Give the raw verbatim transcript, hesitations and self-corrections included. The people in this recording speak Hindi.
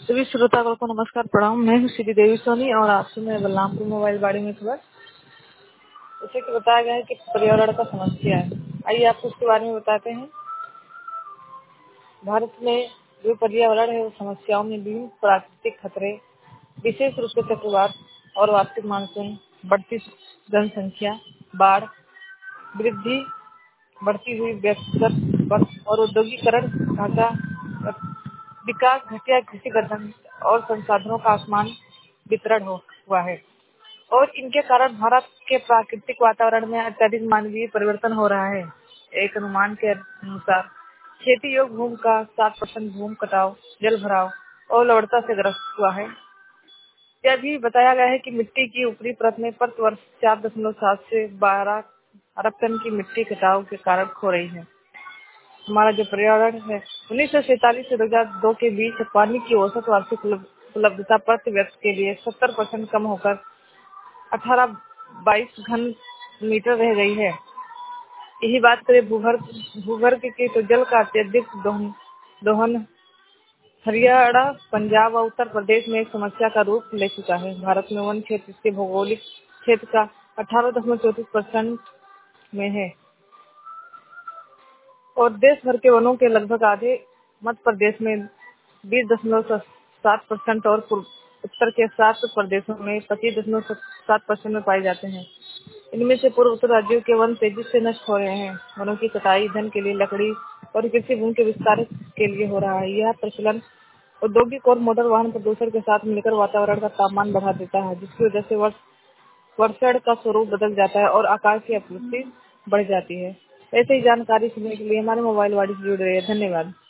सभी श्रोतागण को नमस्कार प्रणाम। मैं हूँ श्री देवी सोनी और आप सुन रहे हैं बलरामपुर मोबाइल बाड़ी में खबर। जैसे कि बताया गया है कि पर्यावरण का समस्या है, आइए आपको उसके बारे में बताते हैं। भारत में जो पर्यावरण है वो समस्याओं में विभिन्न प्राकृतिक खतरे, विशेष रूप से चक्रवात और वार्षिक मानसून, बढ़ती जनसंख्या, बाढ़, वृद्धि, बढ़ती हुई व्यक्तिगत और औद्योगिकरण ढांचा विकास, घटिया कृषि गठन और संसाधनों का आसमान वितरण हो हुआ है और इनके कारण भारत के प्राकृतिक वातावरण में अत्यधिक मानवीय परिवर्तन हो रहा है। एक अनुमान के अनुसार खेती योग्य भूमि का सात परसेंट भूमि कटाव, जल भराव और लवणता से ग्रस्त हुआ है। यह भी बताया गया है कि मिट्टी की ऊपरी परत में प्रति वर्ष चार दशमलव सात से बारह अरब टन की मिट्टी कटाव के कारण खो रही है। हमारा जो पर्यावरण है उन्नीस सौ सैतालीस से दो हजार दो के बीच पानी की औसत वार्षिक उपलब्धता प्रति व्यक्ति के लिए सत्तर परसेंट कम होकर अठारह बाईस घन मीटर रह गई है। यही बात करें भूगर्भ भूगर्भ की तो जल का अत्यधिक दोहन दोहन हरियाणा, पंजाब और उत्तर प्रदेश में एक समस्या का रूप ले चुका है। भारत में वन क्षेत्र इसके भौगोलिक क्षेत्र का अठारह दशमलव चौतीस परसेंट में है और देश भर के वनों के लगभग आधे मध्य प्रदेश में बीस दशमलव सात परसेंट और उत्तर के सात प्रदेशों में पच्चीस दशमलव सात परसेंट में पाए जाते हैं। इनमें से पूर्व उत्तर राज्यों के वन तेजी से नष्ट हो रहे हैं। वनों की कटाई धन के लिए लकड़ी और कृषि भूमि के विस्तार के लिए हो रहा है। यह प्रचलन औद्योगिक और मोटर वाहन प्रदूषण के साथ मिलकर वातावरण का तापमान बढ़ा देता है, जिसकी वजह से वर्ष वर्षण का स्वरूप बदल जाता है और आकाश की आपूर्ति बढ़ जाती है। ऐसे ही जानकारी सुनने के लिए हमारे मोबाइल वाड़ी से जुड़ रहे हैं। धन्यवाद।